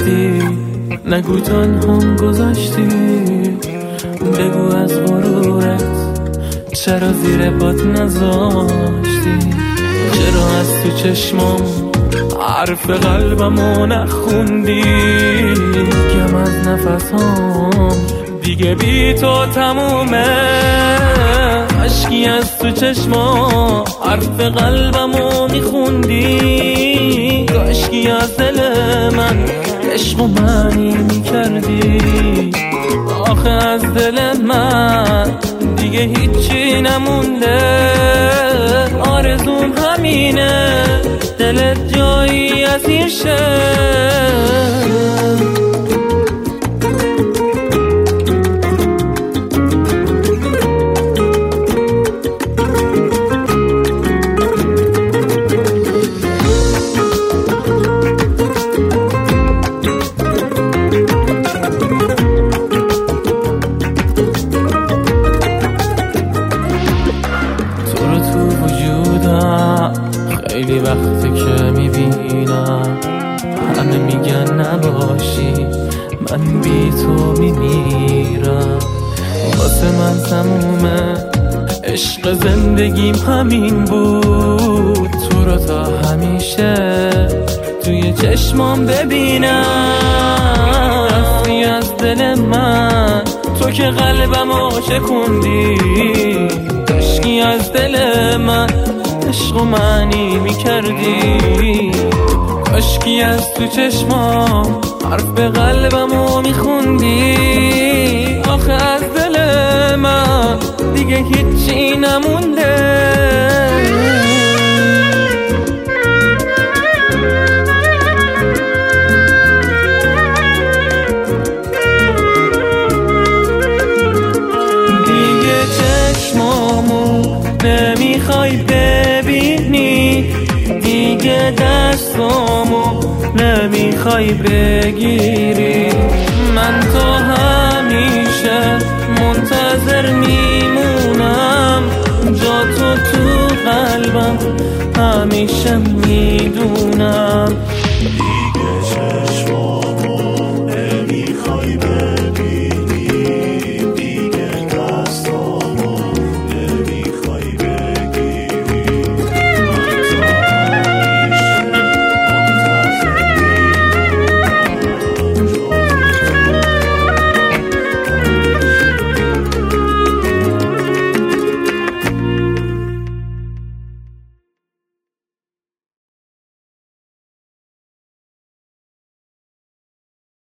رفتی، نگو تنهام گذاشتی. بگو از غرورت چرا زیر پات نذاشتی. چرا از تو چشمام حرف قلبمو نخوندی. کم از نفسام دیگه بی تو تمومه. عشقی از تو چشما حرف قلبمو میخوندی. کاشکی از دل من عشقو معنی میکردی. آخه از دل من دیگه هیچی نمونده. آرزوم همینه دلت جایی اسیر شه. خیلی وقتی که میبینم همه میگن نباشی، من بی تو میمیرم. واسه من تمومه عشق زندگیم همین بود. تو رو تا همیشه توی چشمام ببینم. رفتی از دل من تو که قلبمو شکوندی. عشقی از دل من عشقو معنی میکردی. کاشکی از تو چشمام حرف به قلبمو میخوندی. آخه از دل من دیگه هیچی نمونده. دیگه چشمامو نمیخوای ببینی. دیگه دستامو نمیخوای بگیری. من تو همیشه منتظر میمونم. جا تو قلبم همیشه میدونم.